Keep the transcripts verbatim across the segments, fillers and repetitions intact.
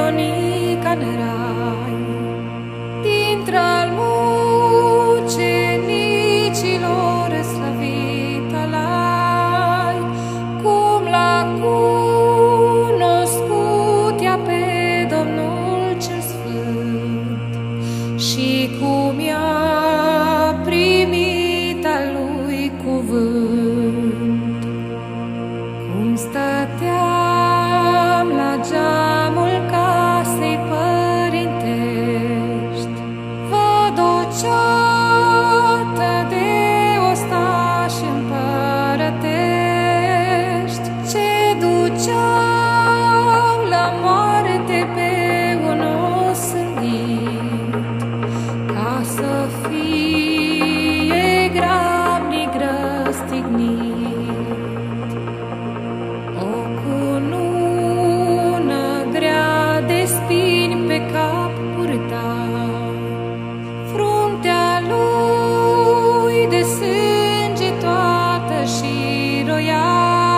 Veronica în rai, dintre-al mucenicilor slăvit alai, cum l-a cunoscut ea pe Domnul cel Sfânt și cum i-a primit al lui cuvânt. Cum stăteam la geamul casei părintești, văd o ceată de ostași împărătești, ce duceau la moarte pe un osândit, ca să fie grabnic răstignit. O cunună grea de spini pe cap purta, fruntea lui de sânge toată și roia.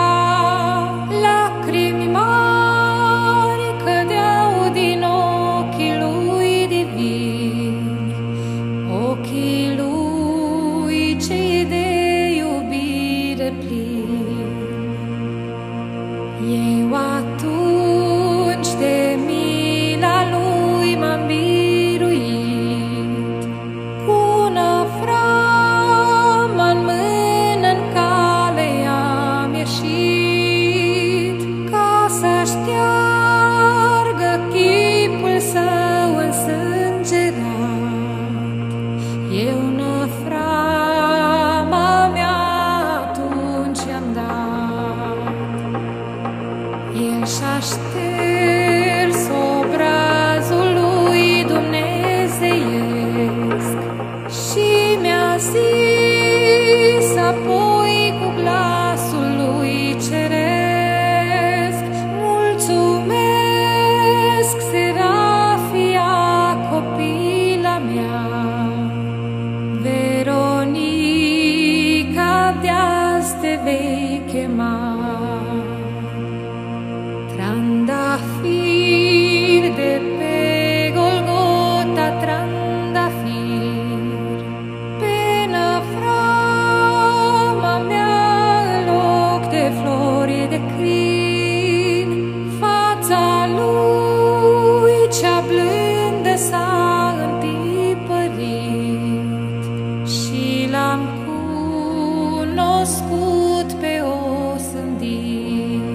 Lacrimi mari cădeau din ochii lui divini, ochii lui cei de iubire plini. Eu atunci de mila lui m-am biruit, cu năframă-n mână-n cale am ieșit, ca să șteargă chipul său însângerat. Eu năframa mea atunci i-am dat. El și-a șters obrazul lui dumnezeiesc și mi-a zis apoi cu glasul lui ceresc: mulțumesc, Serafia, copila mea, Veronica, de-azi te vei chema. Trandafir de pe Golgota, trandafir, pe năframa mea în loc de flori de crin, fața lui cea blândă s-a întipărit și l-am cunoscut pe osândit.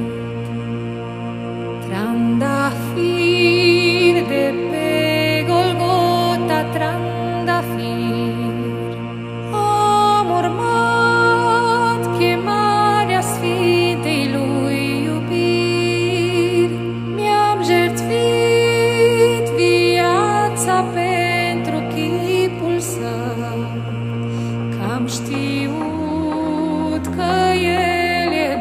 Trandafir de pe Golgota, trandafir, am urmat chemarea Sfintei lui iubiri, mi-am jertfit viața pentru chipul său, că-am știut că El e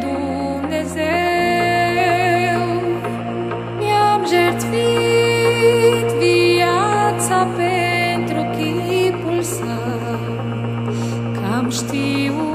Dumnezeu. Mi-am jertfit viața pentru chipul său, că-am știut